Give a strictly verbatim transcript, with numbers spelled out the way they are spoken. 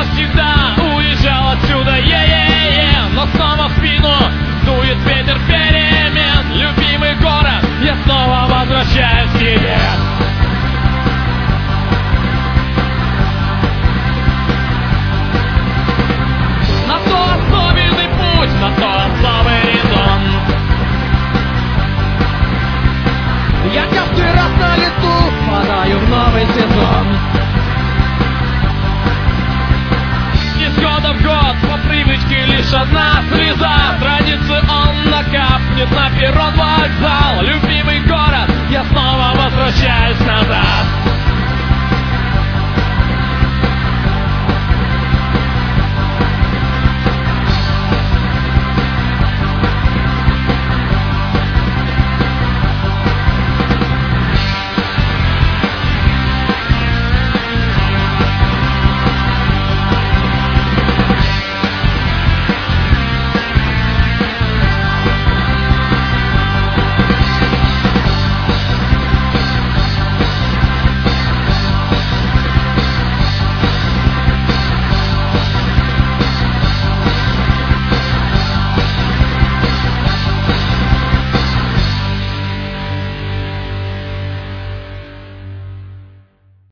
навсегда уезжал отсюда, е-е-е, но снова в спину дует ветер перемен. Любимый город, я снова возвращаюсь к тебе. На то особенный путь, на то особый резон. Я каждый раз на лету впадаю в новый сезон. Из года в год по привычке лишь одна слеза. Традиционно капнет на перрон вокзал. Любимый город, я снова возвращаюсь назад.